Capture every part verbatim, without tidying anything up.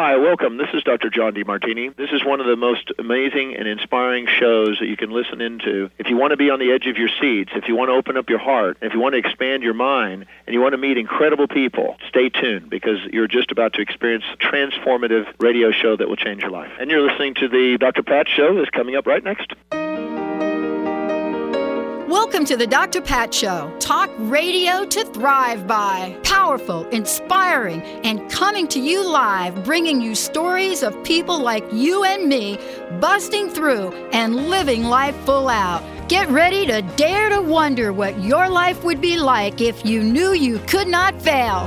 Hi, welcome. This is Doctor John DeMartini. This is one of the most amazing and inspiring shows that you can listen into. If you want to be on the edge of your seats, if you want to open up your heart, if you want to expand your mind, and you want to meet incredible people, stay tuned because you're just about to experience a transformative radio show that will change your life. And you're listening to the Doctor Pat Show that's coming up right next. Welcome to the Doctor Pat Show. Talk radio to thrive by. Powerful, inspiring, and coming to you live, bringing you stories of people like you and me, busting through and living life full out. Get ready to dare to wonder what your life would be like if you knew you could not fail.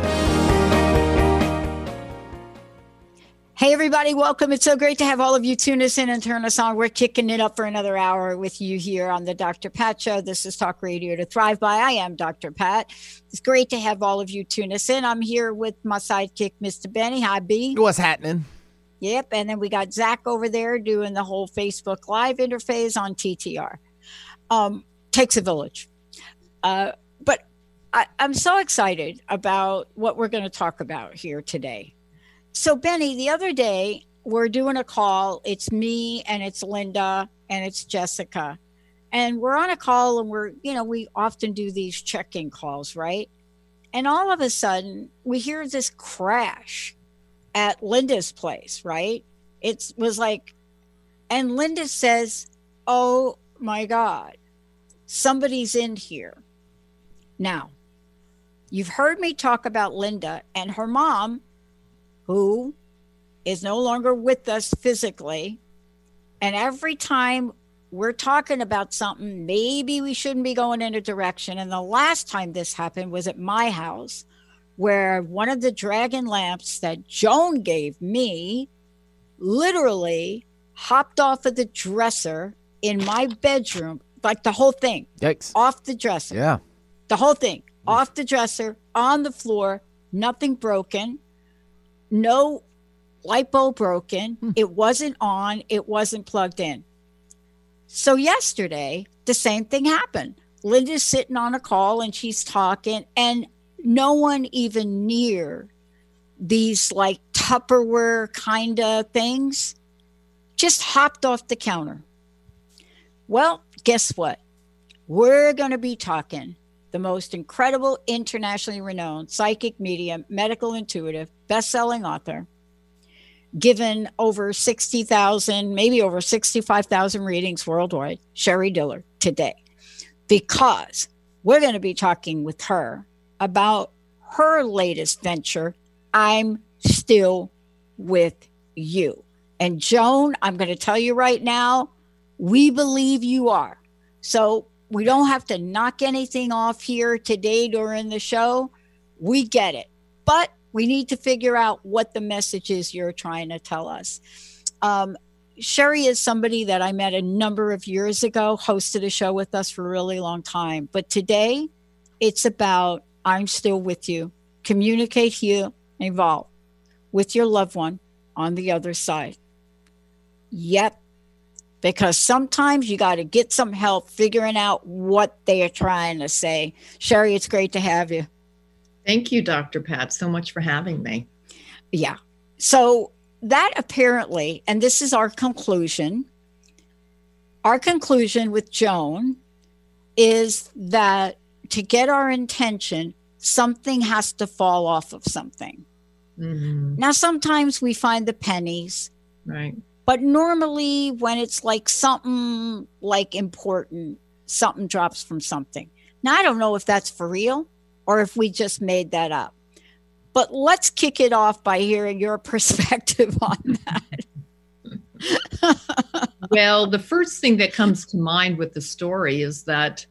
Hey, everybody, welcome. It's so great to have all of you tune us in and turn us on. We're kicking it up for another hour with you here on the Doctor Pat Show. This is Talk Radio to Thrive By. I am Doctor Pat. It's great to have all of you tune us in. I'm here with my sidekick, Mister Benny. Hi, B. What's happening? Yep, and then we got Zach over there doing the whole Facebook Live interface on T T R. Um, takes a village. Uh, but I, I'm so excited about what we're going to talk about here today. So, Benny, the other day, we're doing a call. It's me and it's Linda and it's Jessica. And we're on a call and we're, you know, we often do these check-in calls, right? And all of a sudden, we hear this crash at Linda's place, right? It was like, and Linda says, oh my God, somebody's in here. Now, you've heard me talk about Linda and her mom, who is no longer with us physically. And every time we're talking about something, maybe we shouldn't be going in a direction. And the last time this happened was at my house, where one of the dragon lamps that Joan gave me literally hopped off of the dresser in my bedroom, like the whole thing. Yikes. Off the dresser. Yeah. The whole thing. Off the dresser, on the floor, nothing broken. No light bulb broken. Hmm. It wasn't on. It wasn't plugged in. So yesterday, the same thing happened. Linda's sitting on a call and she's talking, and no one even near these like Tupperware kind of things just hopped off the counter. Well, guess what? We're going to be talking the most incredible, internationally renowned psychic medium, medical intuitive, best-selling author, given over sixty thousand, maybe over sixty-five thousand readings worldwide, Sherry Diller, today, because we're going to be talking with her about her latest venture, I'm Still With You. And Joan, I'm going to tell you right now, we believe you are. So we don't have to knock anything off here today during the show. We get it. But we need to figure out what the message is you're trying to tell us. Um, Sherry is somebody that I met a number of years ago, hosted a show with us for a really long time. But today, it's about I'm still with you. Communicate, heal, evolve with your loved one on the other side. Yep. Because sometimes you got to get some help figuring out what they are trying to say. Sherry, it's great to have you. Thank you, Doctor Pat, so much for having me. Yeah. So that apparently, and this is our conclusion, our conclusion with Joan is that to get our intention, something has to fall off of something. Mm-hmm. Now, sometimes we find the pennies. Right. But normally when it's like something like important, something drops from something. Now, I don't know if that's for real or if we just made that up. But let's kick it off by hearing your perspective on that. Well, the first thing that comes to mind with the story is that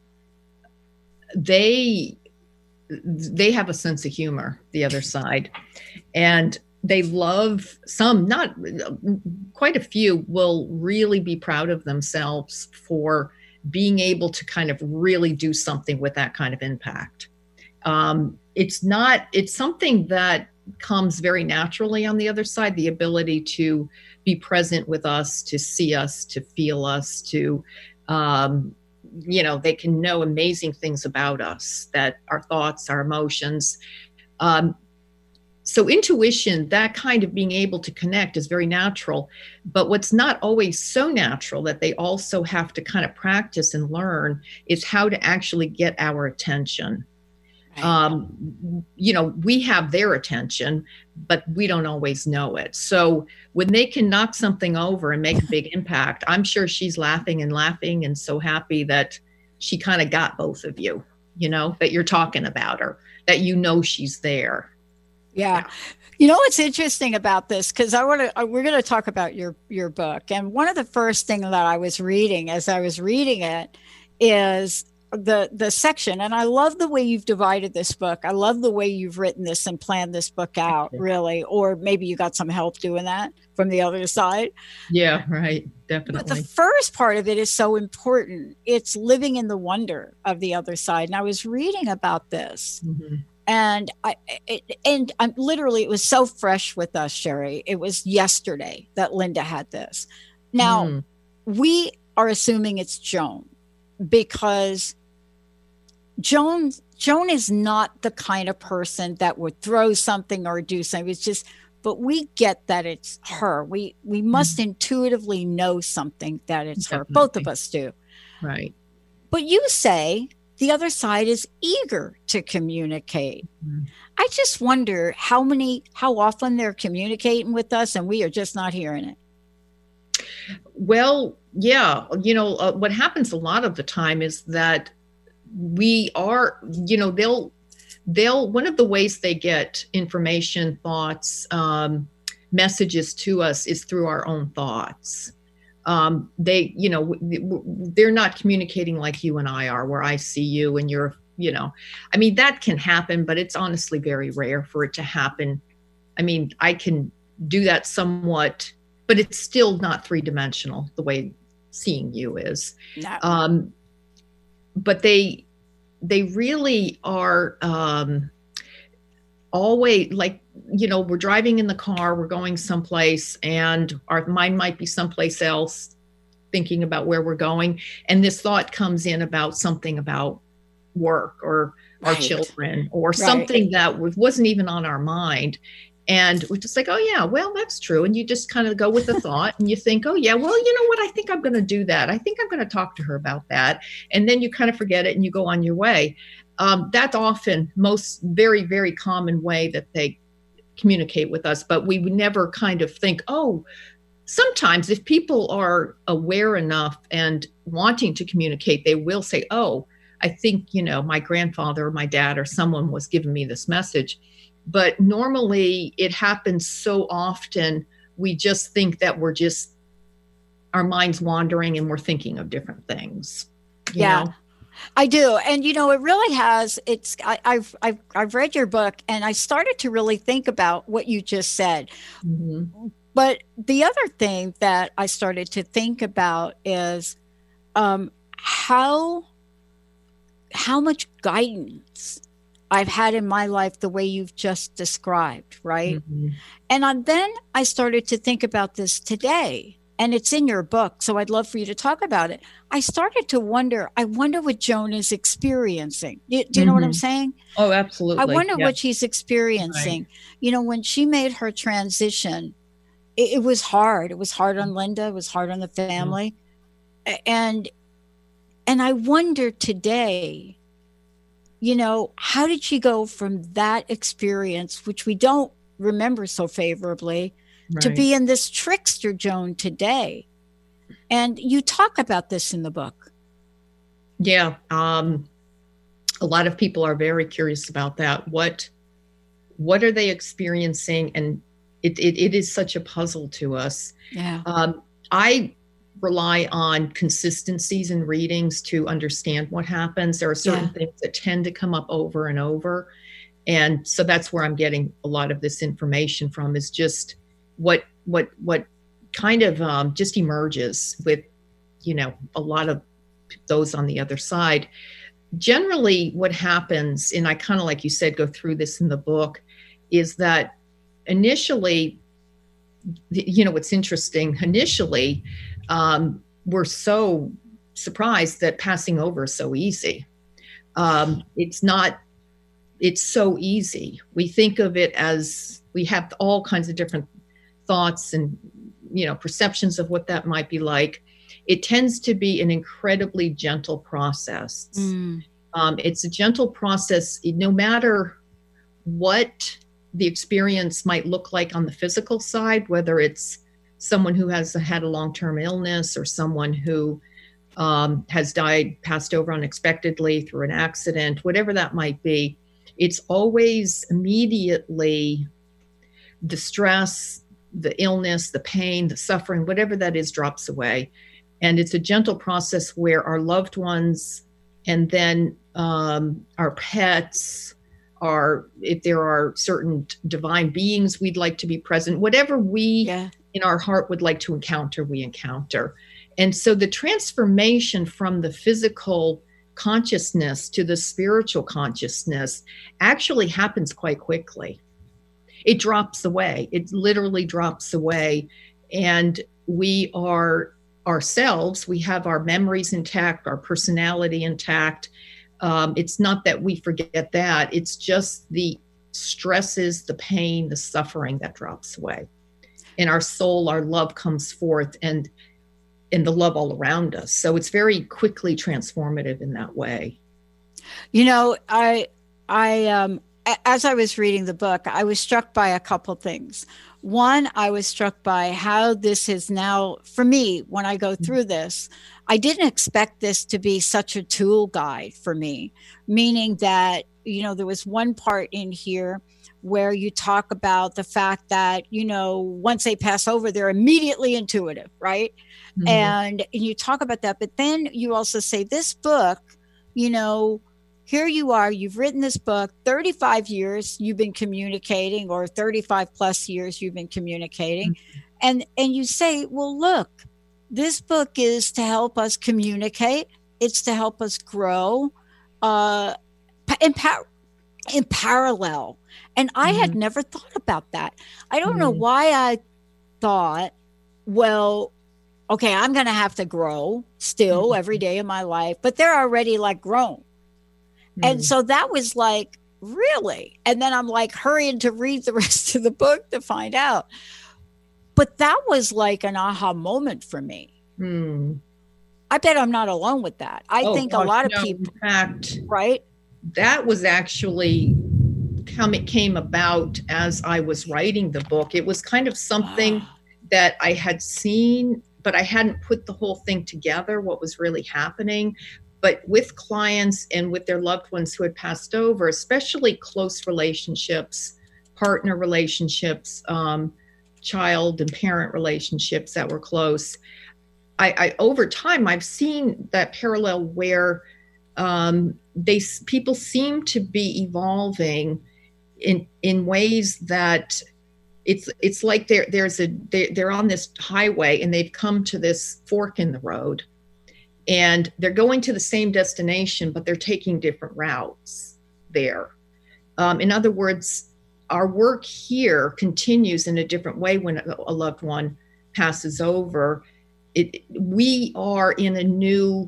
they they have a sense of humor, the other side. And they love some, not quite a few, will really be proud of themselves for being able to kind of really do something with that kind of impact. Um, it's not, it's something that comes very naturally on the other side, the ability to be present with us, to see us, to feel us, to, um, you know, they can know amazing things about us, that our thoughts, our emotions. Um, so intuition, that kind of being able to connect is very natural. But what's not always so natural that they also have to kind of practice and learn is how to actually get our attention. Right. Um, you know, we have their attention, but we don't always know it. So when they can knock something over and make a big impact, I'm sure she's laughing and laughing and so happy that she kind of got both of you, you know, that you're talking about her, that you know she's there. Yeah. yeah. You know what's interesting about this, because I want to, we're going to talk about your your book. And one of the first things that I was reading as I was reading it is the the section, and I love the way you've divided this book. I love the way you've written this and planned this book out, really. Or maybe you got some help doing that from the other side. Yeah, right. Definitely. But the first part of it is so important. It's living in the wonder of the other side. And I was reading about this. Mm-hmm. And I it, and I'm literally, it was so fresh with us, Sherry. It was yesterday that Linda had this. Now, mm. we are assuming it's Joan, because Joan, Joan is not the kind of person that would throw something or do something. It's just, but we get that it's her. We we must mm-hmm. intuitively know something that it's Definitely. her. Both of us do. Right. But you say the other side is eager to communicate. Mm-hmm. I just wonder how many, how often they're communicating with us and we are just not hearing it. Well, yeah. You know, uh, what happens a lot of the time is that we are, you know, they'll, they'll, one of the ways they get information, thoughts, um, messages to us is through our own thoughts. Um, they, you know, they're not communicating like you and I are, where I see you and you're, you know, I mean, that can happen, but it's honestly very rare for it to happen. I mean, I can do that somewhat, but it's still not three dimensional the way seeing you is. No. Um, but they, they really are, um, always like, you know, we're driving in the car, we're going someplace and our mind might be someplace else thinking about where we're going. And this thought comes in about something about work or right. our children or right. something that wasn't even on our mind. And we're just like, oh yeah, well, that's true. And you just kind of go with the thought and you think, oh yeah, well, you know what? I think I'm going to do that. I think I'm going to talk to her about that. And then you kind of forget it and you go on your way. Um, that's often most very, very common way that they communicate with us, but we would never kind of think, oh, sometimes if people are aware enough and wanting to communicate, they will say, oh, I think, you know, my grandfather or my dad or someone was giving me this message. But normally it happens so often, we just think that we're just, our mind's wandering and we're thinking of different things. You yeah. know? I do. And, you know, it really has, it's, I, I've, I've, I've read your book and I started to really think about what you just said. Mm-hmm. But the other thing that I started to think about is um, how, how much guidance I've had in my life, the way you've just described. Right. Mm-hmm. And on, then I started to think about this today. And it's in your book, so I'd love for you to talk about it. I started to wonder, I wonder what Joan is experiencing. Do, do you mm-hmm. know what I'm saying? Oh, absolutely. I wonder yeah. what she's experiencing. Right. You know, when she made her transition, it, it was hard. It was hard on Linda. It was hard on the family. Mm-hmm. And, and I wonder today, you know, how did she go from that experience, which we don't remember so favorably, Right. to be in this trickster Joan today? And you talk about this in the book. Yeah. Um, a lot of people are very curious about that. What, what are they experiencing? And it, it, it is such a puzzle to us. Yeah. Um, I rely on consistencies in readings to understand what happens. There are certain yeah. things that tend to come up over and over. And so that's where I'm getting a lot of this information from, is just what what what kind of um, just emerges with, you know, a lot of those on the other side. Generally what happens, and I kind of, like you said, go through this in the book, is that initially, you know, what's interesting, initially um, we're so surprised that passing over is so easy. Um, it's not, it's so easy. We think of it as we have all kinds of different thoughts and, you know, perceptions of what that might be like. It tends to be an incredibly gentle process. Mm. Um, it's a gentle process, no matter what the experience might look like on the physical side, whether it's someone who has had a long-term illness or someone who um, has died, passed over unexpectedly through an accident, whatever that might be. It's always immediately the stress, the illness, the pain, the suffering, whatever that is, drops away. And it's a gentle process where our loved ones and then um, our pets, are, if there are certain divine beings we'd like to be present, whatever we yeah. in our heart would like to encounter, we encounter. And so the transformation from the physical consciousness to the spiritual consciousness actually happens quite quickly. It drops away. It literally drops away. And we are ourselves. We have our memories intact, our personality intact. Um, it's not that we forget that. It's just the stresses, the pain, the suffering that drops away. In our soul, our love comes forth, and and the love all around us. So it's very quickly transformative in that way. You know, I, I, um, as I was reading the book, I was struck by a couple things. One, I was struck by how this is now, for me, when I go through this, I didn't expect this to be such a tool guide for me, meaning that, you know, there was one part in here where you talk about the fact that, you know, once they pass over, they're immediately intuitive, right? Mm-hmm. And, and you talk about that, but then you also say this book, you know, here you are, you've written this book, thirty-five years you've been communicating, or thirty-five plus years you've been communicating. Mm-hmm. And, and you say, well, look, this book is to help us communicate. It's to help us grow uh, in, par- in parallel. And I mm-hmm. had never thought about that. I don't mm-hmm. know why I thought, well, okay, I'm going to have to grow still mm-hmm. every day of my life, but they're already like grown. Mm-hmm. And so that was like, really? And then I'm like hurrying to read the rest of the book to find out. But that was like an aha moment for me. Mm. I bet I'm not alone with that. I oh, think gosh, a lot of no, people, in fact, right? That was actually how it came about as I was writing the book. It was kind of something ah. that I had seen, but I hadn't put the whole thing together, what was really happening. But with clients and with their loved ones who had passed over, especially close relationships, partner relationships, um, child and parent relationships that were close, I, I over time I've seen that parallel where um, they people seem to be evolving in in ways that it's it's like there there's a they, they're on this highway and they've come to this fork in the road, and they're going to the same destination, but they're taking different routes there. Um, in other words, our work here continues in a different way when a loved one passes over. It, we are in a new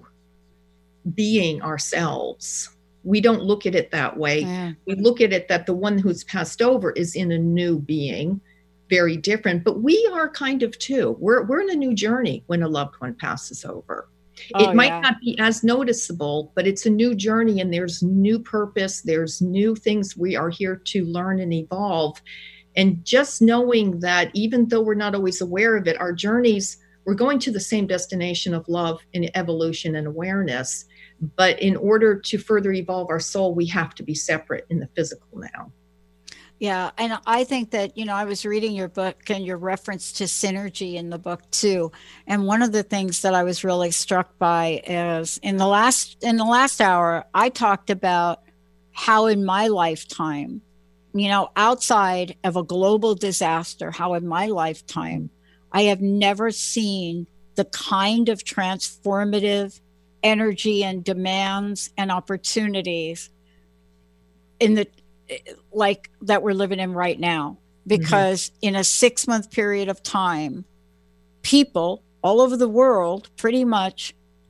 being ourselves. We don't look at it that way. Yeah. We look at it that the one who's passed over is in a new being, very different, but we are kind of too. We're, we're in a new journey when a loved one passes over. Oh, it might yeah. not be as noticeable, but it's a new journey, and there's new purpose. There's new things we are here to learn and evolve. And just knowing that even though we're not always aware of it, our journeys, we're going to the same destination of love and evolution and awareness. But in order to further evolve our soul, we have to be separate in the physical now. Yeah. And I think that, you know, I was reading your book and your reference to synergy in the book too. And one of the things that I was really struck by is in the last, in the last hour, I talked about how in my lifetime, you know, outside of a global disaster, how in my lifetime, I have never seen the kind of transformative energy and demands and opportunities in the like that we're living in right now, because mm-hmm. in a six month period of time, people all over the world pretty much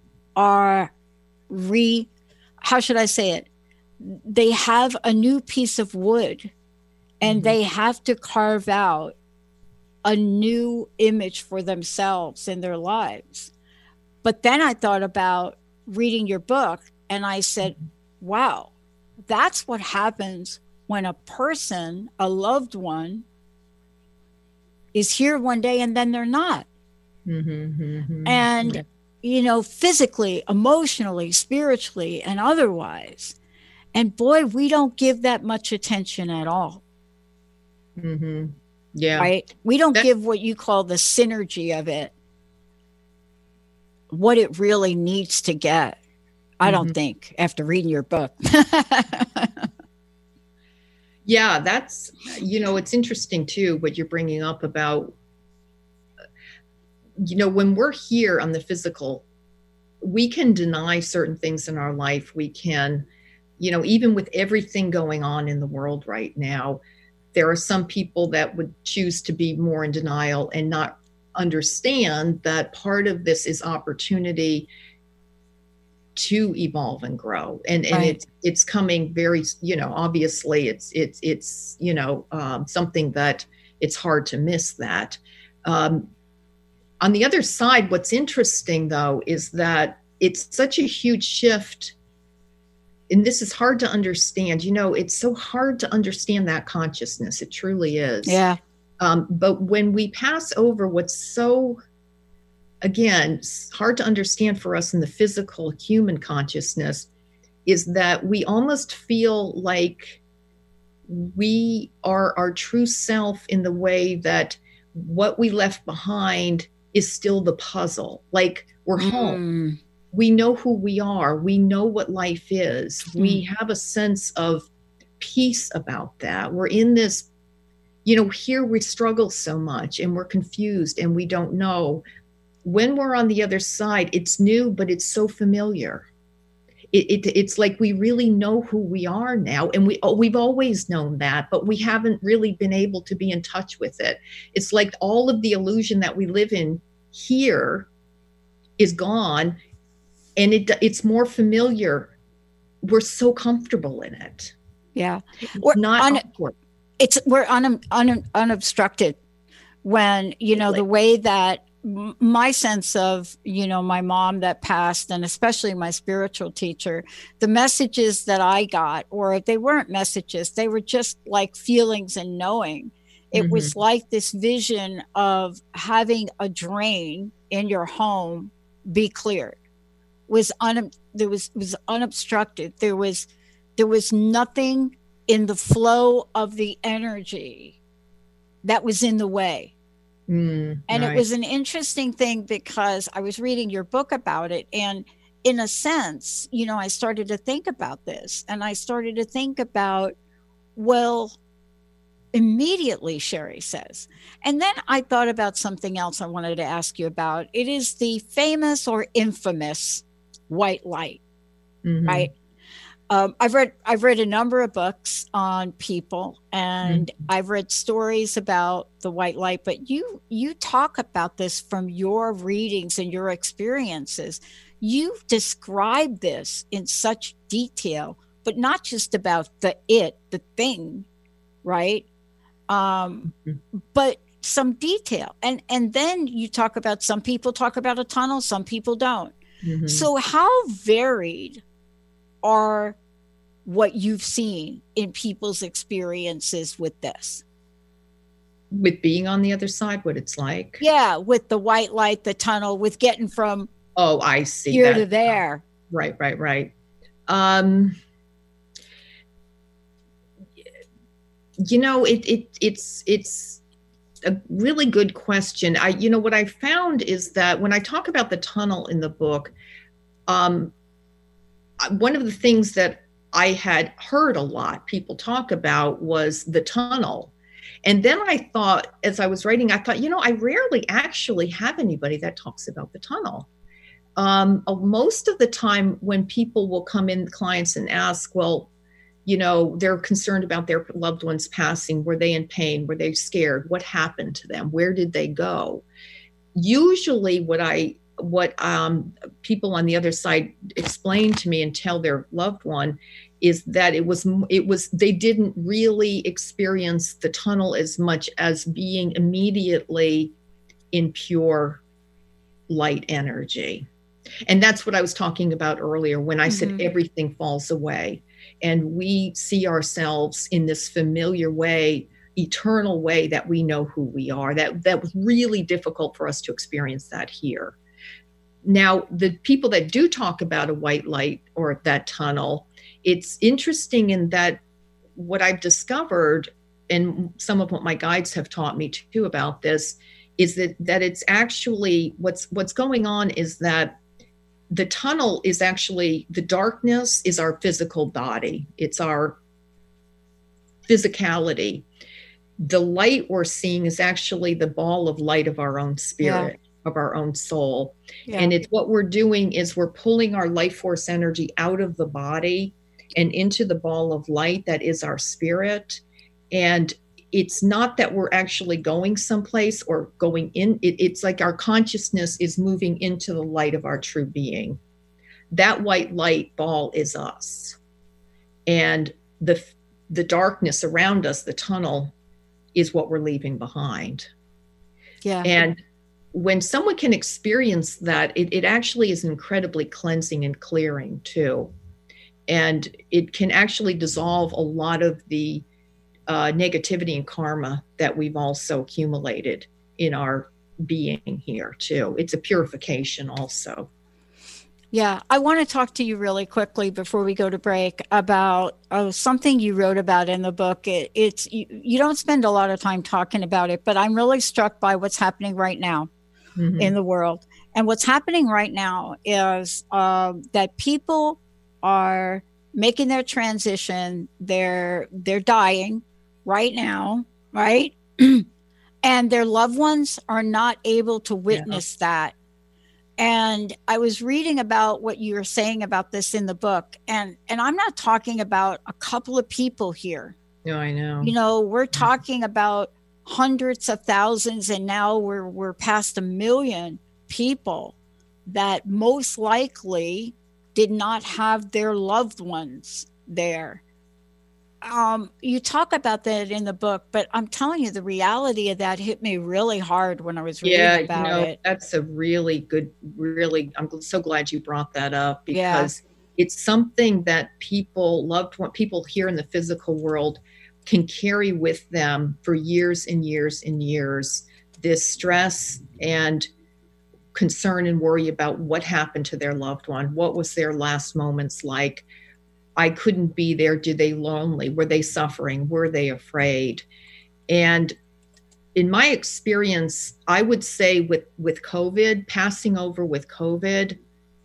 are re, how should I say it? They have a new piece of wood and Mhm. they have to carve out a new image for themselves in their lives. But then I thought about reading your book, and I said, wow, that's what happens when a person, a loved one, is here one day and then they're not. Mhm, mhm. And, Yeah. you know, physically, emotionally, spiritually, and otherwise. And boy, we don't give that much attention at all, Mhm. Yeah. right? We don't That- give what you call the synergy of it, what it really needs to get. I don't Mhm. think, after reading your book. Yeah, that's, you know, it's interesting too, what you're bringing up about, you know, when we're here on the physical, we can deny certain things in our life. We can, you know, even with everything going on in the world right now, there are some people that would choose to be more in denial and not understand that part of this is opportunity to evolve and grow. And and Right. it's it's coming very, you know, obviously it's it's it's, you know, um, something that it's hard to miss that. Um, on the other side, what's interesting though is that it's such a huge shift, and this is hard to understand. You know, it's so hard to understand that consciousness. It truly is. Yeah. Um, but when we pass over what's so, again, it's hard to understand for us in the physical human consciousness, is that we almost feel like we are our true self in the way that what we left behind is still the puzzle. Like we're home. Mm. We know who we are. We know what life is. We have a sense of peace about that. We're in this, you know, here we struggle so much and we're confused and we don't know. When we're on the other side, it's new, but it's so familiar. It, it, it's like we really know who we are now, and we, oh, we've always known that, but we haven't really been able to be in touch with it. It's like all of the illusion that we live in here is gone, and it it's more familiar. We're so comfortable in it. Yeah. It's We're not un- awkward. it's we're un, un, unobstructed when, you know, the way that m- my sense of, you know, my mom that passed, and especially my spiritual teacher, the messages that I got, or if they weren't messages, they were just like feelings and knowing. It Mhm. was like this vision of having a drain in your home be cleared. Was un there was was unobstructed. There was there was nothing in the flow of the energy that was in the way. Mm, And right. it was an interesting thing because I was reading your book about it, and in a sense, you know, I started to think about this, and I started to think about, well, immediately, Sherry says. And then I thought about something else I wanted to ask you about. It is the famous or infamous white light, Mhm. right? Um, I've read I've read a number of books on people, and Mhm. I've read stories about the white light, but you you talk about this from your readings and your experiences. You've described this in such detail, but not just about the it, the thing, right? Um, Mhm. but some detail. And and then you talk about, some people talk about a tunnel, some people don't. Mhm. So how varied are what you've seen in people's experiences with this? With being on the other side, what it's like. Yeah, with the white light, the tunnel, with getting from Oh, I see here that. to there. Right, right, right. Um, you know, it it it's it's a really good question. I, you know, what I found is that when I talk about the tunnel in the book, um, one of the things that I had heard a lot people talk about was the tunnel. And then I thought, as I was writing, I thought, you know, I rarely actually have anybody that talks about the tunnel. Um, most of the time when people will come in, clients, and ask, well, you know, they're concerned about their loved ones passing. Were they in pain? Were they scared? What happened to them? Where did they go? Usually what I, what um, people on the other side explain to me and tell their loved one is that it was, it was, they didn't really experience the tunnel as much as being immediately in pure light energy. And that's what I was talking about earlier when I mm-hmm. said everything falls away and we see ourselves in this familiar way, eternal way that we know who we are. That that was really difficult for us to experience that here. Now, the people that do talk about a white light or that tunnel, it's interesting in that what I've discovered, and some of what my guides have taught me too about this, is that that it's actually what's what's going on is that the tunnel is actually, the darkness is our physical body. It's our physicality. The light we're seeing is actually the ball of light of our own spirit, yeah. of our own soul. Yeah. And it's what we're doing is we're pulling our life force energy out of the body and into the ball of light that is our spirit. And it's not that we're actually going someplace or going in. It, it's like our consciousness is moving into the light of our true being. That white light ball is us. And the the darkness around us, the tunnel, is what we're leaving behind. Yeah. And when someone can experience that, it, it actually is incredibly cleansing and clearing too. And it can actually dissolve a lot of the uh, negativity and karma that we've also accumulated in our being here too. It's a purification also. Yeah, I want to talk to you really quickly before we go to break about uh, something you wrote about in the book. It, it's you, you don't spend a lot of time talking about it, but I'm really struck by what's happening right now mm-hmm. in the world. And what's happening right now is uh, that people are making their transition. They're they're dying right now, right? And their loved ones are not able to witness yeah. that. And I was reading about what you were saying about this in the book. And, and I'm not talking about a couple of people here. No, I know. You know, we're talking about hundreds of thousands, and now we're we're past a million people that most likely did not have their loved ones there. Um, you talk about that in the book, but I'm telling you, the reality of that hit me really hard when I was reading yeah, about you know, it. That's a really good, really, I'm so glad you brought that up because yeah. it's something that people, loved one, people here in the physical world can carry with them for years and years and years, this stress and concern and worry about what happened to their loved one. What was their last moments like? I couldn't be there. Did they lonely? Were they suffering? Were they afraid? And in my experience, I would say with, with COVID, passing over with COVID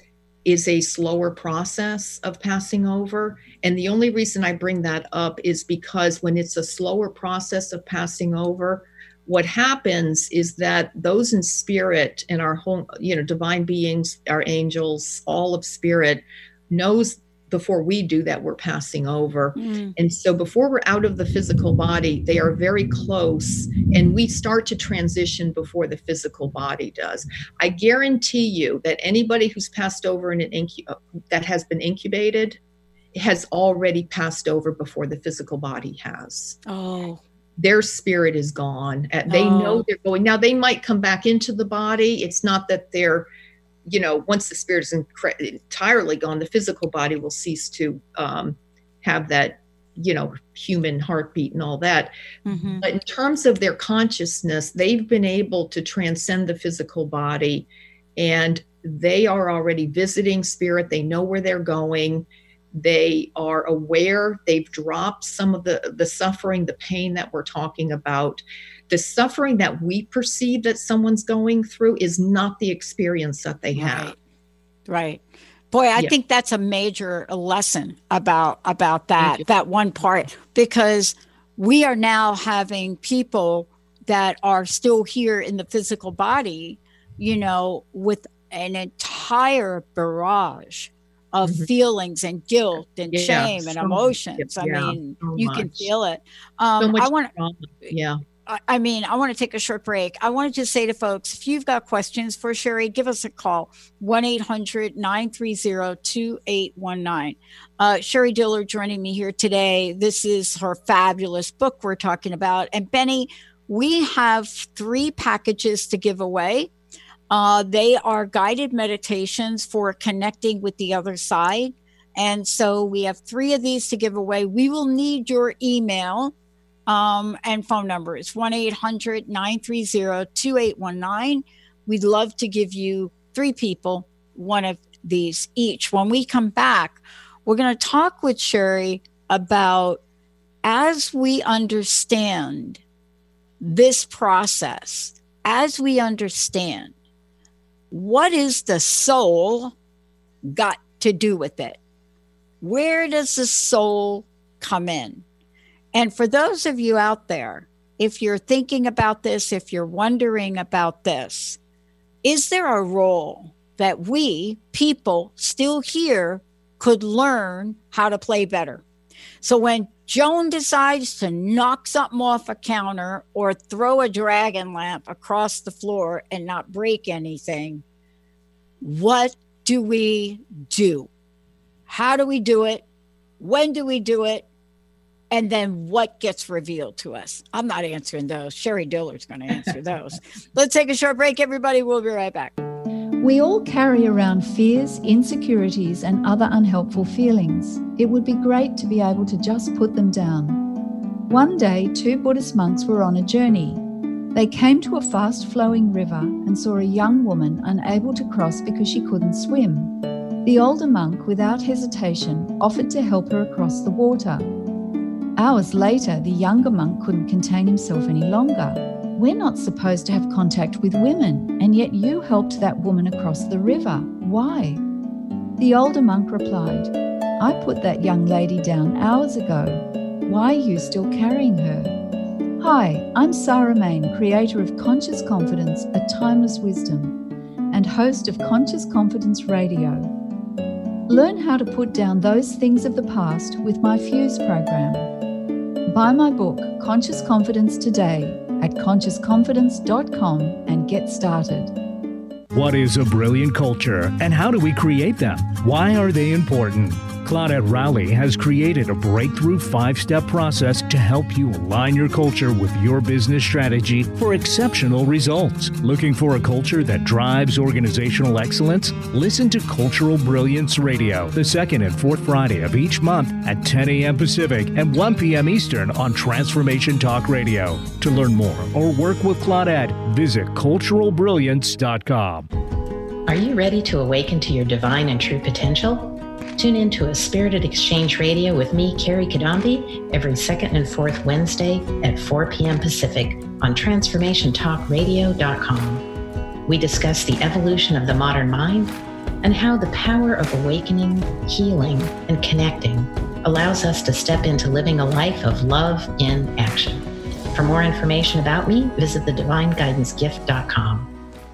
is a slower process of passing over. And the only reason I bring that up is because when it's a slower process of passing over, what happens is that those in spirit and our whole, you know, divine beings, our angels, all of spirit knows before we do that we're passing over. Mm. And so before we're out of the physical body, they are very close and we start to transition before the physical body does. I guarantee you that anybody who's passed over in an incu- that has been incubated has already passed over before the physical body has. Oh. Their spirit is gone. They oh. know they're going. Now they might come back into the body. It's not that they're, you know, once the spirit is incre- entirely gone, the physical body will cease to um, have that, you know, human heartbeat and all that. Mm-hmm. But in terms of their consciousness, they've been able to transcend the physical body and they are already visiting spirit. They know where they're going. They are aware. They've dropped some of the, the suffering, the pain that we're talking about. The suffering that we perceive that someone's going through is not the experience that they have. Right. Right. Boy, I yeah. think that's a major lesson about about that, that one part, because we are now having people that are still here in the physical body, you know, with an entire barrage of mm-hmm. feelings and guilt and yeah, shame and so emotions. Much, I yeah, mean, so you much. Can feel it. Um, so much I want trauma. Yeah. I mean, I want to take a short break. I wanted to say to folks, if you've got questions for Sherry, give us a call, one eight hundred nine three zero two eight one nine. Uh, Sherry Dillard joining me here today. This is her fabulous book we're talking about. And Benny, we have three packages to give away. Uh, they are guided meditations for connecting with the other side. And so we have three of these to give away. We will need your email um, and phone numbers, one eight hundred nine three zero two eight one nine. We'd love to give you three people one of these each. When we come back, we're going to talk with Sherry about, as we understand this process, as we understand, what is the soul got to do with it? Where does the soul come in? And for those of you out there, if you're thinking about this, if you're wondering about this, is there a role that we, people still here, could learn how to play better? So when Joan decides to knock something off a counter or throw a dragon lamp across the floor and not break anything, what do we do? How do we do it? When do we do it? And then what gets revealed to us? I'm not answering those. Sherry Dillard's going to answer those. Let's take a short break, everybody. We'll be right back. We all carry around fears, insecurities, and other unhelpful feelings. It would be great to be able to just put them down. One day, two Buddhist monks were on a journey. They came to a fast-flowing river and saw a young woman unable to cross because she couldn't swim. The older monk, without hesitation, offered to help her across the water. Hours later, the younger monk couldn't contain himself any longer. We're not supposed to have contact with women, and yet you helped that woman across the river. Why? The older monk replied, I put that young lady down hours ago. Why are you still carrying her? Hi, I'm Sarah Main, creator of Conscious Confidence, a Timeless Wisdom, and host of Conscious Confidence Radio. Learn how to put down those things of the past with my Fuse program. Buy my book, Conscious Confidence, today at conscious confidence dot com and get started. What is a brilliant culture, and how do we create them? Why are they important? Claudette Rowley has created a breakthrough five-step process to help you align your culture with your business strategy for exceptional results. Looking for a culture that drives organizational excellence? Listen to Cultural Brilliance Radio, the second and fourth Friday of each month at ten a.m. Pacific and one p.m. Eastern on Transformation Talk Radio. To learn more or work with Claudette, visit cultural brilliance dot com. Are you ready to awaken to your divine and true potential? Tune in to A Spirited Exchange Radio with me, Carrie Kadambi, every second and fourth Wednesday at four p.m. Pacific on transformation talk radio dot com. We discuss the evolution of the modern mind and how the power of awakening, healing, and connecting allows us to step into living a life of love in action. For more information about me, visit the divine guidance gift dot com.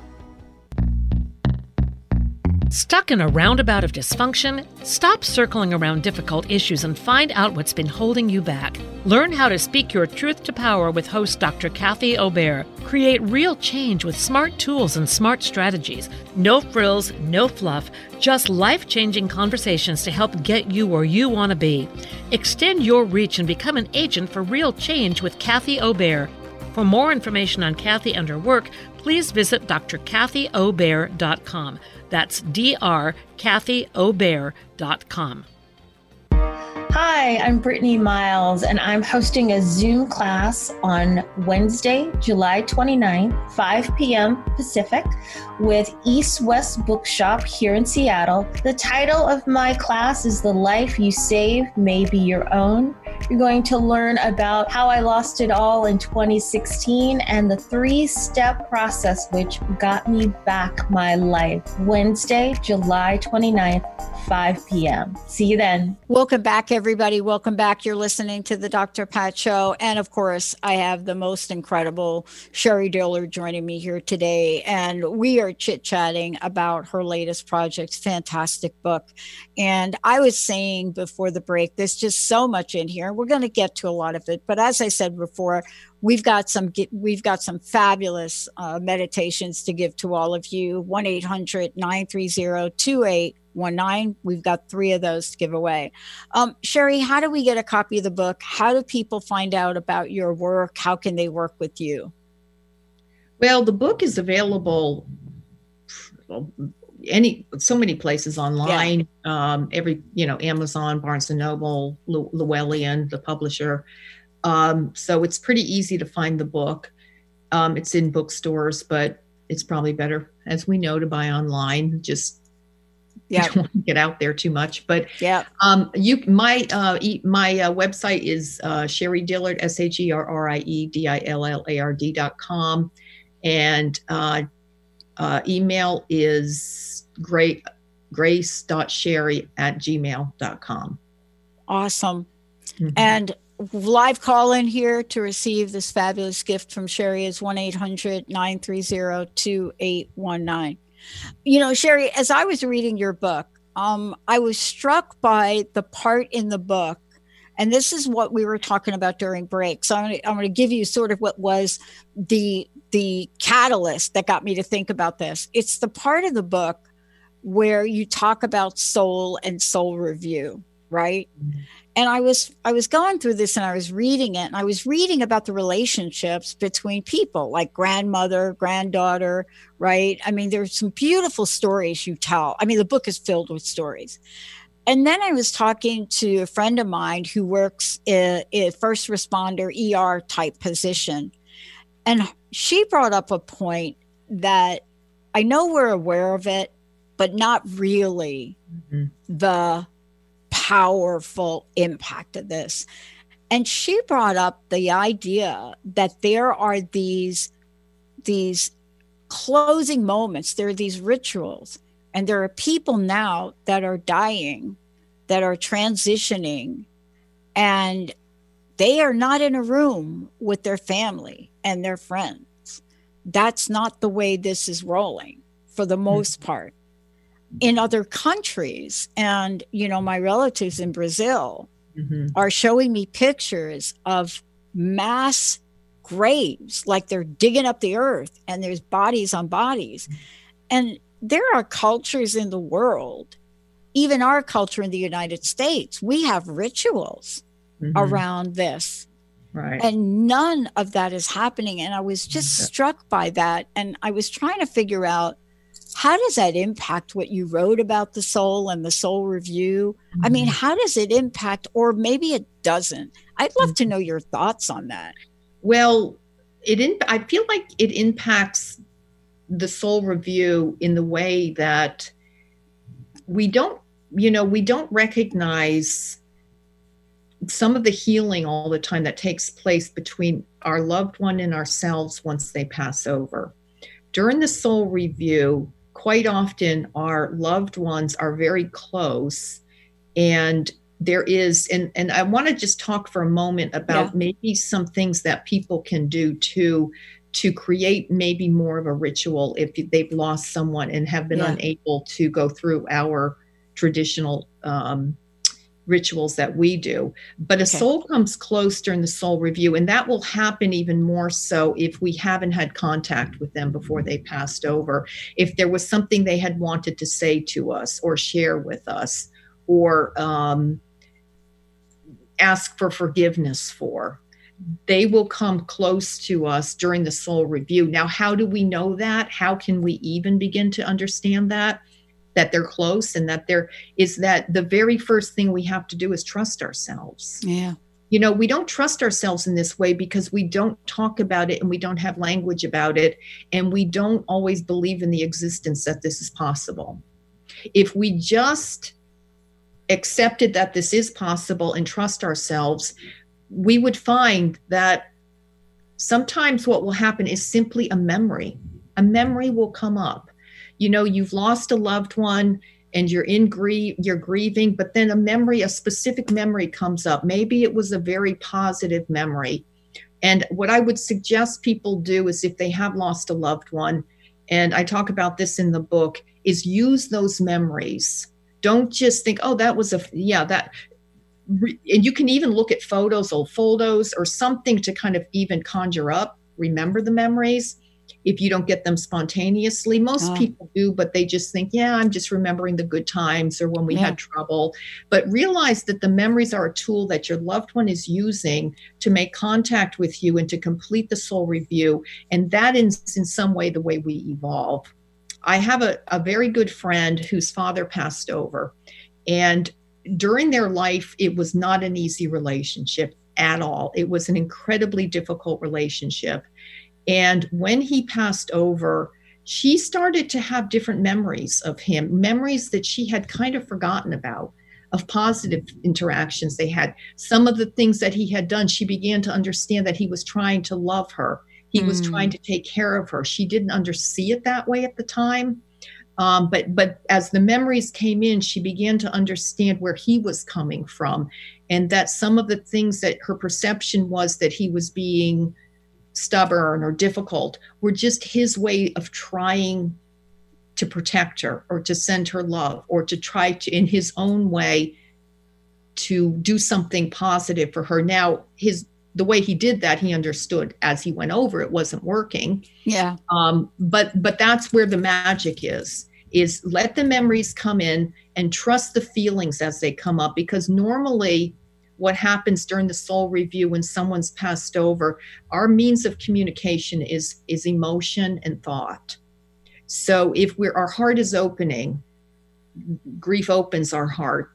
Stuck in a roundabout of dysfunction? Stop circling around difficult issues and find out what's been holding you back. Learn how to speak your truth to power with host Doctor Kathy Obear. Create real change with smart tools and smart strategies. No frills, no fluff, just life-changing conversations to help get you where you want to be. Extend your reach and become an agent for real change with Kathy Obear. For more information on Kathy and her work, please visit d r kathy obear dot com. That's D R Kathy Obear dot com. Hi, I'm Brittany Miles, and I'm hosting a Zoom class on Wednesday, July twenty-ninth, five p.m. Pacific, with East West Bookshop here in Seattle. The title of my class is The Life You Save May Be Your Own. You're going to learn about how I lost it all in twenty sixteen and the three-step process which got me back my life. Wednesday, July twenty-ninth, five p.m. See you then. Welcome back, everybody. Welcome back. You're listening to the Doctor Pat Show. And of course, I have the most incredible Sherry Dillard joining me here today. And we are chit-chatting about her latest project, fantastic book. And I was saying before the break, there's just so much in here. We're going to get to a lot of it. But as I said before, we've got some we've got some fabulous uh, meditations to give to all of you. one eight hundred nine three zero two eight one nine. We've got three of those to give away. Um, Sherry, how do we get a copy of the book? How do people find out about your work? How can they work with you? Well, the book is available well, any so many places online. Yeah. Um, every you know, Amazon, Barnes and Noble, Llew- Llewellyn, the publisher. Um, so it's pretty easy to find the book. Um, it's in bookstores, but it's probably better, as we know, to buy online. Just yeah, don't want to get out there too much. But yeah, um, you my uh, e- my uh, website is uh, Sherrie Dillard, S H E R R I E D I L L A R D dot com. And uh, uh, email is great, grace.sherry at gmail dot com. Awesome. Mm-hmm. And live call in here to receive this fabulous gift from Sherry is one eight hundred nine three zero two eight one nine. You know, Sherry, as I was reading your book, um, I was struck by the part in the book. And this is what we were talking about during break. So I'm going to, I'm going to give you sort of what was the the catalyst that got me to think about this. It's the part of the book where you talk about soul and soul review, right? Mm-hmm. And I was I was going through this and I was reading it, and I was reading about the relationships between people, like grandmother, granddaughter, right? I mean, there's some beautiful stories you tell. I mean, the book is filled with stories. And then I was talking to a friend of mine who works in a first responder E R type position. And she brought up a point that I know we're aware of it, but not really mm-hmm. the powerful impact of this. And she brought up the idea that there are these, these closing moments, there are these rituals. And there are people now that are dying, that are transitioning, and they are not in a room with their family and their friends. That's not the way this is rolling for the most part. In other countries, and, you know, my relatives in Brazil mm-hmm. are showing me pictures of mass graves, like they're digging up the earth and there's bodies on bodies. And there are cultures in the world, even our culture in the United States, we have rituals mm-hmm. around this. Right. And none of that is happening. And I was just okay. struck by that. And I was trying to figure out, how does that impact what you wrote about the soul and the soul review? Mm-hmm. I mean, how does it impact, or maybe it doesn't? I'd love mm-hmm. to know your thoughts on that. Well, it in, I feel like it impacts the soul review in the way that we don't, you know, we don't recognize some of the healing all the time that takes place between our loved one and ourselves once they pass over. During the soul review, quite often our loved ones are very close, and there is, and, and I want to just talk for a moment about yeah. maybe some things that people can do to to create maybe more of a ritual if they've lost someone and have been yeah. unable to go through our traditional um, rituals that we do. But a okay. soul comes close during the soul review, and that will happen even more so if we haven't had contact with them before they passed over. If there was something they had wanted to say to us or share with us, or um, ask for forgiveness for, they will come close to us during the soul review. Now, how do we know that? How can we even begin to understand that, that they're close, and that there is that the very first thing we have to do is trust ourselves. Yeah. You know, we don't trust ourselves in this way because we don't talk about it and we don't have language about it. And we don't always believe in the existence that this is possible. If we just accepted that this is possible and trust ourselves, we would find that sometimes what will happen is simply a memory. A memory will come up. You know, you've lost a loved one and you're in grief, you're grieving, but then a memory, a specific memory comes up. Maybe it was a very positive memory. And what I would suggest people do is, if they have lost a loved one, and I talk about this in the book, is use those memories. Don't just think, oh, that was a, yeah, that, re- and you can even look at photos, old photos, or something to kind of even conjure up, remember the memories. If you don't get them spontaneously, most Oh. people do, but they just think, yeah, I'm just remembering the good times or when we Yeah. had trouble. But realize that the memories are a tool that your loved one is using to make contact with you and to complete the soul review. And that is in some way the way we evolve. I have a, a very good friend whose father passed over. And during their life, it was not an easy relationship at all. It was an incredibly difficult relationship. And when he passed over, she started to have different memories of him, memories that she had kind of forgotten about, of positive interactions they had. Some of the things that he had done, she began to understand that he was trying to love her. He was Mm. trying to take care of her. She didn't undersee it that way at the time. Um, but but as the memories came in, she began to understand where he was coming from, and that some of the things that her perception was that he was being stubborn or difficult were just his way of trying to protect her or to send her love or to try to, in his own way, to do something positive for her. Now, his the way he did that, he understood as he went over, it wasn't working. Yeah. Um, but but that's where the magic is, is let the memories come in and trust the feelings as they come up, because normally what happens during the soul review when someone's passed over, our means of communication is, is emotion and thought. So if we're, our heart is opening, grief opens our heart.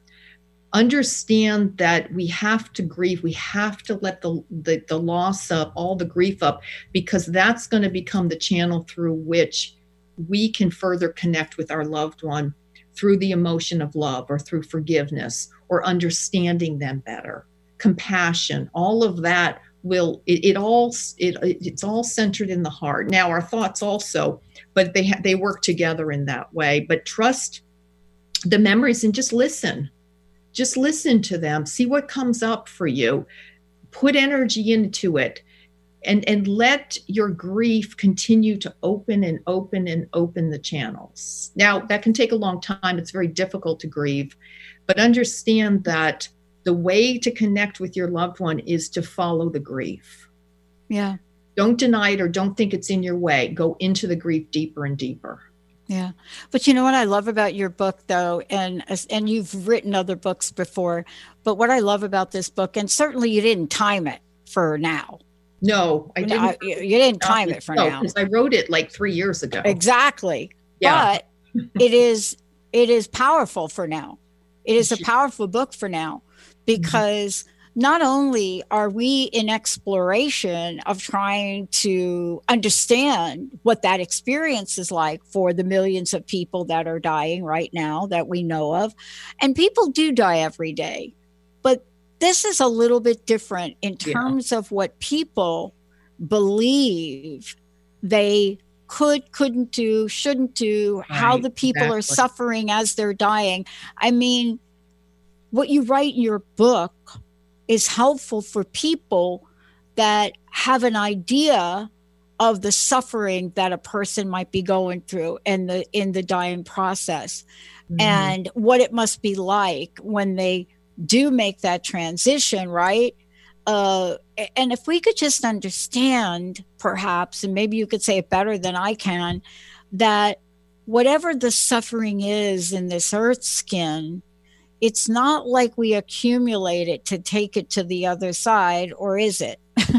Understand that we have to grieve. We have to let the, the, the loss up, all the grief up, because that's going to become the channel through which we can further connect with our loved one through the emotion of love or through forgiveness or understanding them better, compassion. All of that will, it, it all, it, it's all centered in the heart. Now our thoughts also, but they, ha- they work together in that way. But trust the memories and just listen. Just listen to them, see what comes up for you, put energy into it, and, and let your grief continue to open and open and open the channels. Now, that can take a long time. It's very difficult to grieve, but understand that the way to connect with your loved one is to follow the grief. Yeah. Don't deny it or don't think it's in your way. Go into the grief deeper and deeper. Yeah. But you know what I love about your book, though, and and you've written other books before, but what I love about this book, and certainly you didn't time it for now. No, I didn't. I, you didn't time it for no, now. because I wrote it like three years ago. Exactly. Yeah. But it is it is powerful for now. It is a powerful book for now, because not only are we in exploration of trying to understand what that experience is like for the millions of people that are dying right now that we know of, and people do die every day, but this is a little bit different in terms yeah. of what people believe they could, couldn't do, shouldn't do, right, how the people exactly. are suffering as they're dying. I mean, what you write in your book is helpful for people that have an idea of the suffering that a person might be going through in the in the dying process, mm-hmm. and what it must be like when they do make that transition, right? Uh, and if we could just understand, perhaps, and maybe you could say it better than I can, that whatever the suffering is in this earth skin, it's not like we accumulate it to take it to the other side, or is it?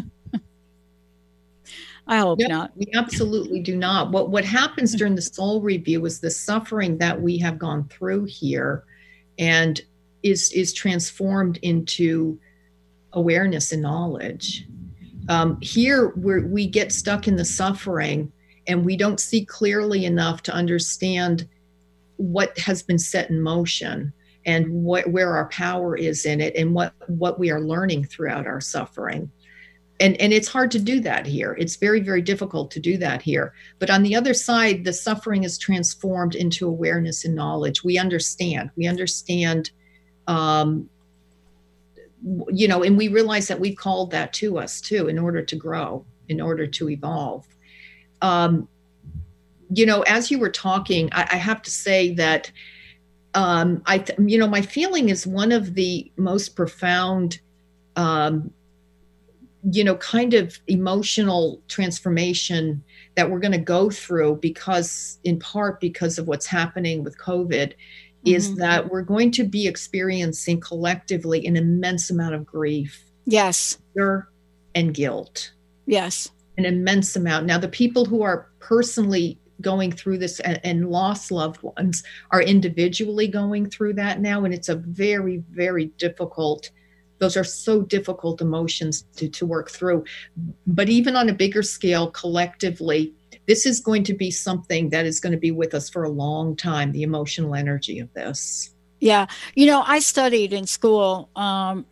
I hope no, not. We absolutely do not. What what happens during the soul review is the suffering that we have gone through here and is is transformed into awareness and knowledge. Um, here we we get stuck in the suffering and we don't see clearly enough to understand what has been set in motion and what, where our power is in it, and what, what we are learning throughout our suffering. And, and it's hard to do that here. It's very, very difficult to do that here. But on the other side, the suffering is transformed into awareness and knowledge. We understand. We understand, um, you know, and we realize that we've called that to us too, in order to grow, in order to evolve. Um, you know, as you were talking, I, I have to say that um, I, th- you know, my feeling is one of the most profound, um, you know, kind of emotional transformation that we're going to go through, because in part because of what's happening with COVID, mm-hmm. is that we're going to be experiencing collectively an immense amount of grief. Yes. Fear and guilt. Yes. An immense amount. Now, the people who are personally going through this and, and lost loved ones are individually going through that now. And it's a very, very difficult, those are so difficult emotions to, to work through. But even on a bigger scale, collectively, this is going to be something that is going to be with us for a long time, the emotional energy of this. Yeah. You know, I studied in school. Um,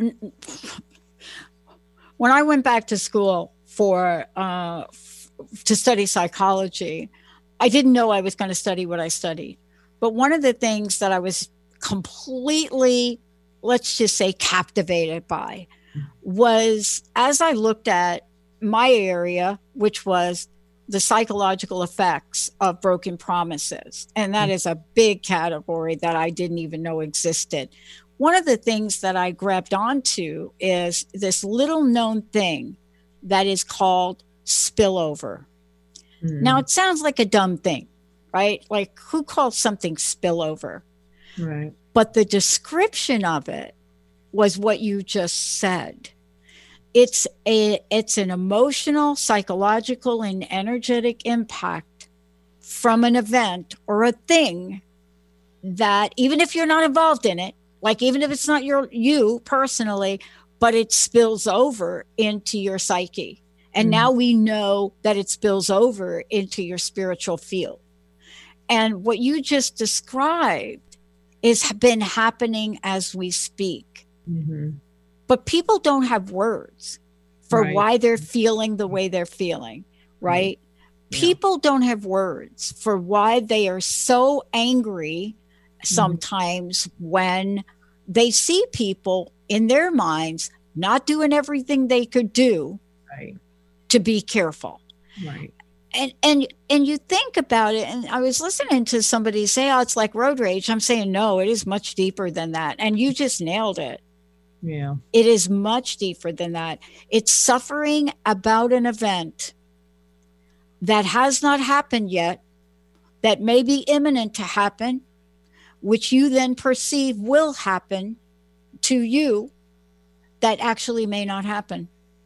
when I went back to school for uh, f- to study psychology, I didn't know I was going to study what I studied. But one of the things that I was completely, let's just say, captivated by was, as I looked at my area, which was the psychological effects of broken promises. And that is a big category that I didn't even know existed. One of the things that I grabbed onto is this little known thing that is called spillover. Mm. Now, it sounds like a dumb thing, right? Like, who calls something spillover? Right. But the description of it was what you just said. It's a it's an emotional, psychological, and energetic impact from an event or a thing that, even if you're not involved in it, like even if it's not your you personally, but it spills over into your psyche. And mm-hmm. now we know that it spills over into your spiritual field. And what you just described is been happening as we speak. Mm-hmm. But people don't have words for right. why they're feeling the way they're feeling, right? Yeah. People don't have words for why they are so angry sometimes mm-hmm. when they see people in their minds not doing everything they could do right. to be careful. Right. And and and you think about it, and I was listening to somebody say, oh, it's like road rage. I'm saying, no, it is much deeper than that. And you just nailed it. Yeah. It is much deeper than that. It's suffering about an event that has not happened yet, that may be imminent to happen, which you then perceive will happen to you, that actually may not happen.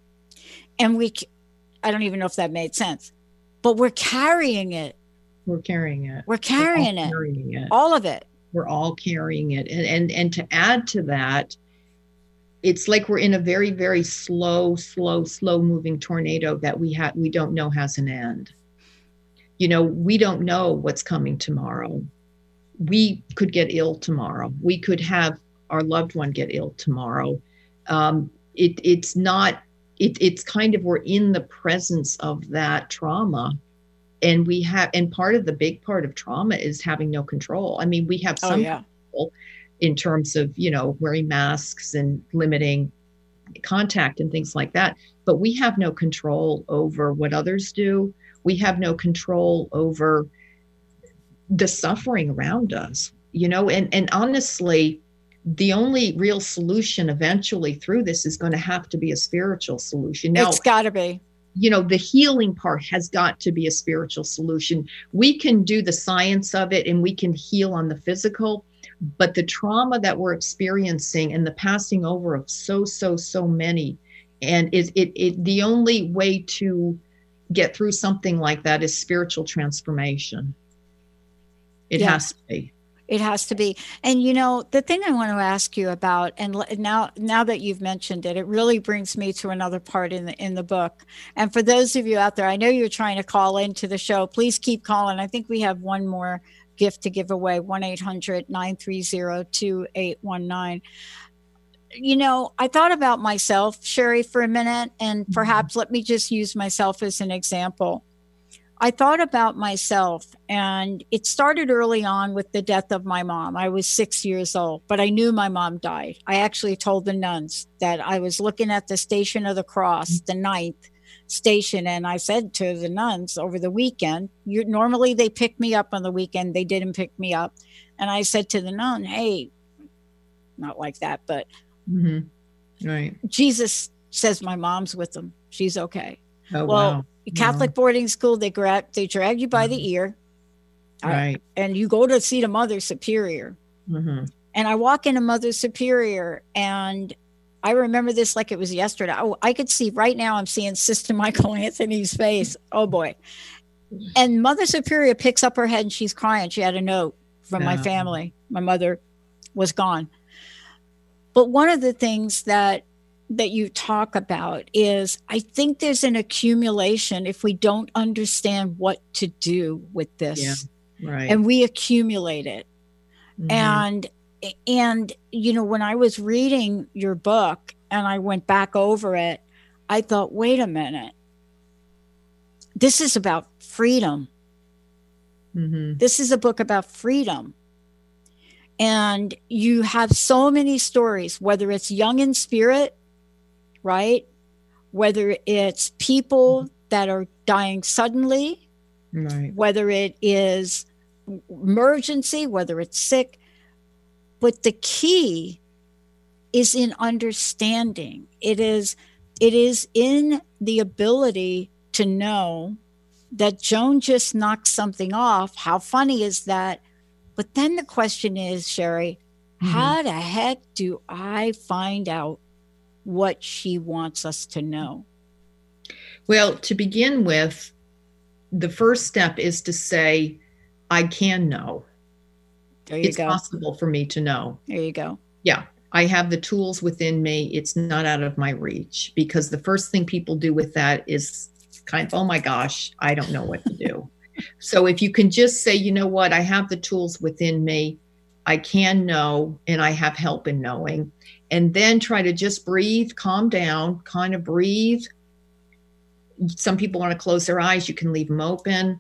And we, I don't even know if that made sense, but we're carrying it. We're carrying it. We're carrying, we're all it. carrying it. All of it. We're all carrying it. And, and, and to add to that, it's like we're in a very, very slow, slow, slow moving tornado that we have, we don't know has an end. You know, we don't know what's coming tomorrow. We could get ill tomorrow. We could have our loved one get ill tomorrow. Um, it, it's not, it, it's kind of, we're in the presence of that trauma. And we have, and part of the big part of trauma is having no control. I mean, we have some oh, yeah. control in terms of, you know, wearing masks and limiting contact and things like that. But we have no control over what others do. We have no control over the suffering around us, you know, and, and honestly, the only real solution eventually through this is going to have to be a spiritual solution. Now, it's got to be. You know, the healing part has got to be a spiritual solution. We can do the science of it and we can heal on the physical, but the trauma that we're experiencing and the passing over of so, so, so many, and is it, it the only way to get through something like that is spiritual transformation. It yes. has to be. It has to be. And, you know, the thing I want to ask you about, and now now that you've mentioned it, it really brings me to another part in the in the book. And for those of you out there, I know you're trying to call into the show. Please keep calling. I think we have one more gift to give away, one eight hundred nine three zero two eight one nine. You know, I thought about myself, Sherry, for a minute, and perhaps mm-hmm. let me just use myself as an example. I thought about myself, and it started early on with the death of my mom. I was six years old, but I knew my mom died. I actually told the nuns that I was looking at the Station of the Cross, the ninth, station. And I said to the nuns over the weekend, you normally they pick me up on the weekend. They didn't pick me up. And I said to the nun, hey, not like that, but mm-hmm. right. Jesus says my mom's with them. She's okay. Oh, well, wow. Catholic wow. boarding school, they grab, they drag you by mm-hmm. the ear. Right. Uh, and you go to see the Mother Superior. Mm-hmm. And I walk into Mother Superior, and I remember this like it was yesterday. Oh, I could see right now, I'm seeing Sister Michael Anthony's face. Oh boy. And Mother Superior picks up her head and she's crying. She had a note from yeah. my family. My mother was gone. But one of the things that that you talk about is I think there's an accumulation if we don't understand what to do with this. Yeah. Right. And we accumulate it. Mm-hmm. And And, you know, when I was reading your book and I went back over it, I thought, wait a minute. This is about freedom. Mm-hmm. This is a book about freedom. And you have so many stories, whether it's young in spirit, right? Whether it's people that are dying suddenly, right. whether it is emergency, whether it's sick. But the key is in understanding. It is, it is in the ability to know that Joan just knocked something off. How funny is that? But then the question is, Sherry, mm-hmm. how the heck do I find out what she wants us to know? Well, to begin with, the first step is to say, I can know. There you it's go. possible for me to know. There you go. Yeah. I have the tools within me. It's not out of my reach, because the first thing people do with that is kind of, oh my gosh, I don't know what to do. So if you can just say, you know what, I have the tools within me, I can know, and I have help in knowing, and then try to just breathe, calm down, kind of breathe. Some people want to close their eyes. You can leave them open,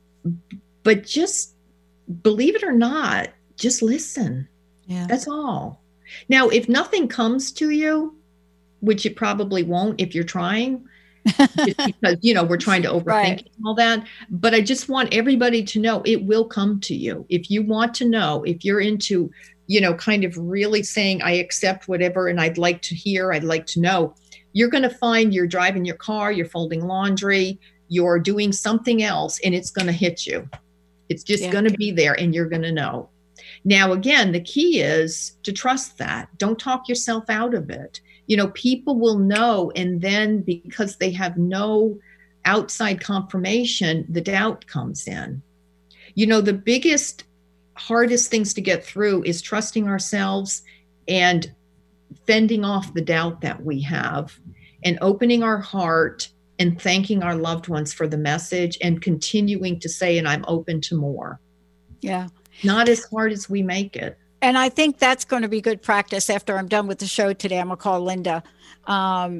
but just believe it or not, just listen. Yeah. That's all. Now, if nothing comes to you, which it probably won't if you're trying, just because, you know, we're trying to overthink right. and all that. But I just want everybody to know it will come to you. If you want to know, if you're into, you know, kind of really saying, I accept whatever, and I'd like to hear, I'd like to know, you're going to find you're driving your car, you're folding laundry, you're doing something else, and it's going to hit you. It's just yeah. going to be there, and you're going to know. Now, again, the key is to trust that. Don't talk yourself out of it. You know, people will know, and then because they have no outside confirmation, the doubt comes in. You know, the biggest, hardest things to get through is trusting ourselves and fending off the doubt that we have, and opening our heart and thanking our loved ones for the message, and continuing to say, and I'm open to more. Yeah. Not as hard as we make it. And I think that's going to be good practice. After I'm done with the show today, I'm going to call Linda. Um,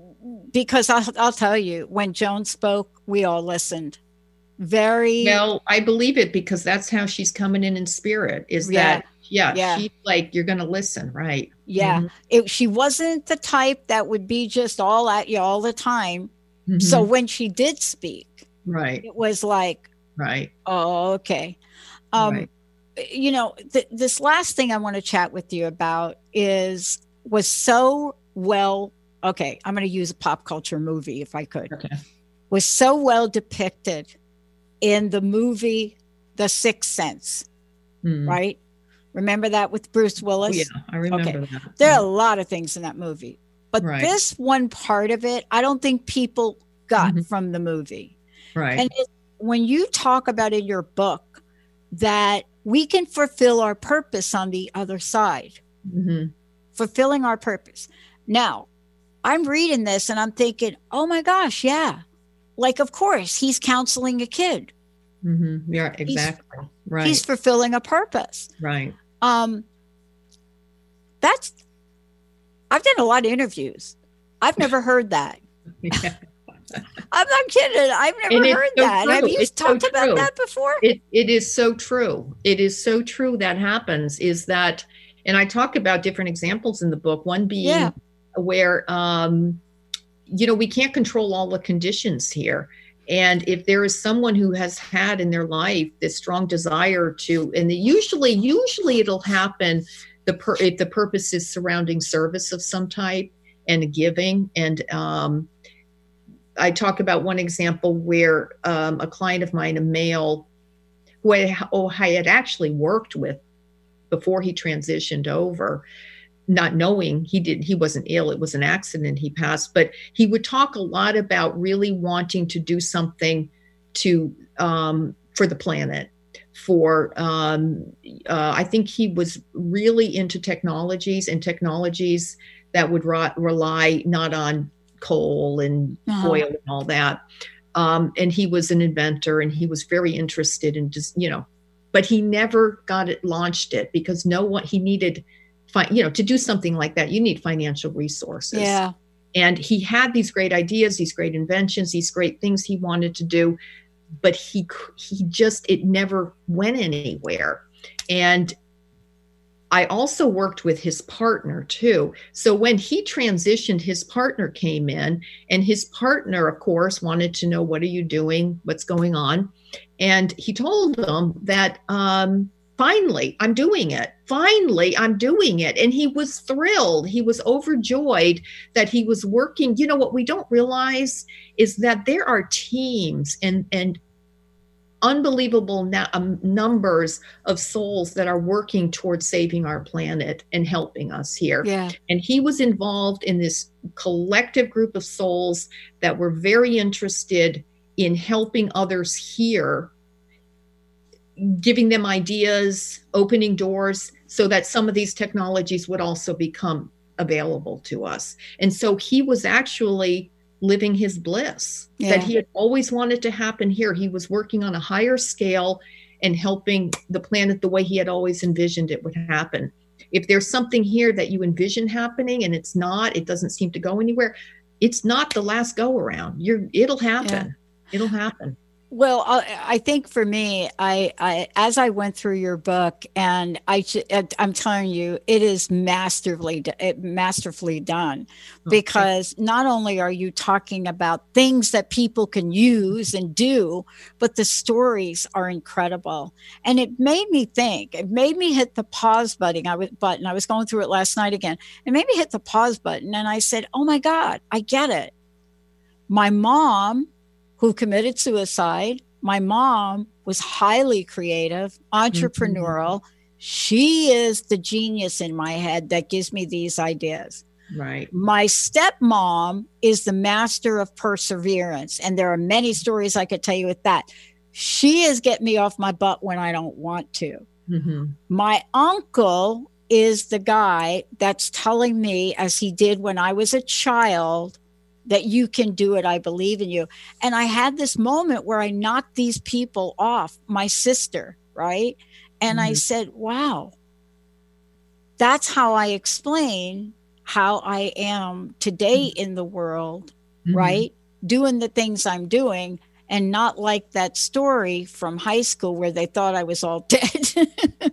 because I'll, I'll tell you, when Joan spoke, we all listened. Very well. I believe it, because that's how she's coming in in spirit. Is yeah, that yeah, yeah? She's like, you're going to listen, right? Yeah. Mm-hmm. It, she wasn't the type that would be just all at you all the time. Mm-hmm. So when she did speak, right, it was like, right, oh, okay. Um, right. You know, th- this last thing I want to chat with you about is was so well. Okay, I'm going to use a pop culture movie if I could. Okay, was so well depicted in the movie The Sixth Sense, mm. right? Remember that with Bruce Willis? Oh, yeah, I remember okay. that. There are a lot of things in that movie, but right. this one part of it, I don't think people got mm-hmm. from the movie. Right. And it, when you talk about in your book that we can fulfill our purpose on the other side, mm-hmm. fulfilling our purpose. Now, I'm reading this and I'm thinking, oh my gosh, yeah. Like, of course, he's counseling a kid. Mm-hmm. Yeah, exactly. He's, right. He's fulfilling a purpose. Right. Um, that's, I've done a lot of interviews. I've never heard that. Yeah. I'm not kidding. I've never and heard so that. True. Have you it's talked so about true. that before? It It is so true. It is so true that happens is that, and I talk about different examples in the book, one being yeah. where um, you know, we can't control all the conditions here. And if there is someone who has had in their life this strong desire to, and usually, usually it'll happen the per, if the purpose is surrounding service of some type and giving. And um, I talk about one example where um, a client of mine, a male, who I, oh, I had actually worked with before he transitioned over, not knowing he did, he wasn't ill, it was an accident, he passed, but he would talk a lot about really wanting to do something to, um, for the planet, for, um, uh, I think he was really into technologies and technologies that would ra- rely not on coal and uh-huh. oil and all that. Um, and he was an inventor and he was very interested in just, you know, but he never got it, launched it because no one, he needed you know, to do something like that, you need financial resources. Yeah. And he had these great ideas, these great inventions, these great things he wanted to do, but he, he just, it never went anywhere. And I also worked with his partner too. So when he transitioned, his partner came in, and his partner, of course, wanted to know, what are you doing? What's going on? And he told them that, um, finally, I'm doing it. Finally, I'm doing it. And he was thrilled. He was overjoyed that he was working. You know, what we don't realize is that there are teams and, and unbelievable na- um, numbers of souls that are working towards saving our planet and helping us here. Yeah. And he was involved in this collective group of souls that were very interested in helping others here, giving them ideas, opening doors so that some of these technologies would also become available to us. And so he was actually living his bliss yeah. that he had always wanted to happen here. He was working on a higher scale and helping the planet the way he had always envisioned it would happen. If there's something here that you envision happening and it's not, it doesn't seem to go anywhere, it's not the last go around. You're, it'll happen. Yeah. It'll happen. Well, I, I think for me, I, I as I went through your book, and I, I'm telling you, it is masterfully, masterfully done, okay. Because not only are you talking about things that people can use and do, but the stories are incredible. And it made me think. It made me hit the pause button. I was button. I was going through it last night again. It made me hit the pause button, and I said, "Oh my God, I get it." My mom, who committed suicide. My mom was highly creative, entrepreneurial. Mm-hmm. She is the genius in my head that gives me these ideas. Right. My stepmom is the master of perseverance. And there are many stories I could tell you with that. She is getting me off my butt when I don't want to. Mm-hmm. My uncle is the guy that's telling me, as he did when I was a child, that you can do it. I believe in you. And I had this moment where I knocked these people off, my sister, right? And mm-hmm. I said, wow, that's how I explain how I am today mm-hmm. in the world, mm-hmm. right? Doing the things I'm doing, and not like that story from high school where they thought I was all dead.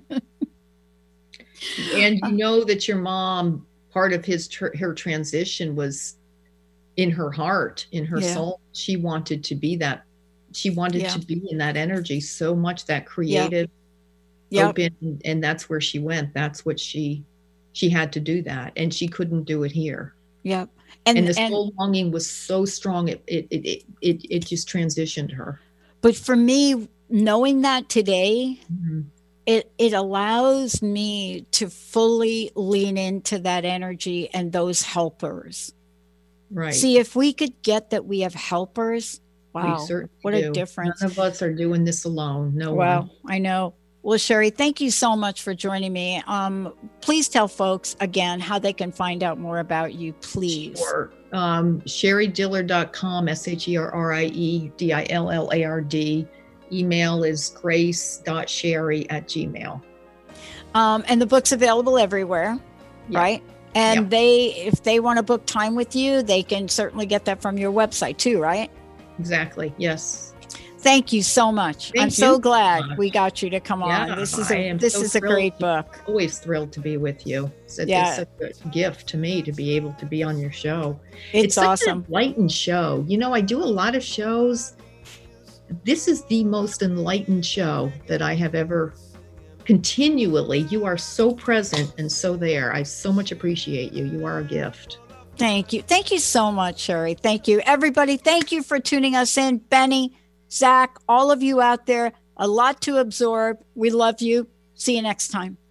And you know that your mom, part of his tr- her transition was in her heart, in her yeah. soul. She wanted to be that. She wanted yeah. to be in that energy so much, that creative, yep. open, yep. and that's where she went. That's what she, she had to do that, and she couldn't do it here. Yep. And, and the soul and, longing was so strong, it, it it it it just transitioned her. But for me, knowing that today, mm-hmm. it it allows me to fully lean into that energy and those helpers. Right. See, if we could get that we have helpers, wow, what do. a difference. None of us are doing this alone. No wow, one. I know. Well, Sherry, thank you so much for joining me. Um, please tell folks again how they can find out more about you, please. Sure. Um, Sherry Dillard dot com, S H E R R I E D I L L A R D. Email is grace dot sherry at gmail. Um, and the book's available everywhere, yeah. right? And yep. they, if they want to book time with you, they can certainly get that from your website too, right? Exactly. Yes. Thank you so much. Thank I'm so you glad so much. we got you to come Yeah, on. This is I a am this so is a thrilled great to- book. Always thrilled to be with you. It's, it's Yeah. such a gift to me to be able to be on your show. It's, such awesome. an enlightened show. You know, I do a lot of shows. This is the most enlightened show that I have ever continually. You are so present and so there. I so much appreciate you. You are a gift. Thank you. Thank you so much, Sherry. Thank you. Everybody, thank you for tuning us in. Benny, Zach, all of you out there, a lot to absorb. We love you. See you next time.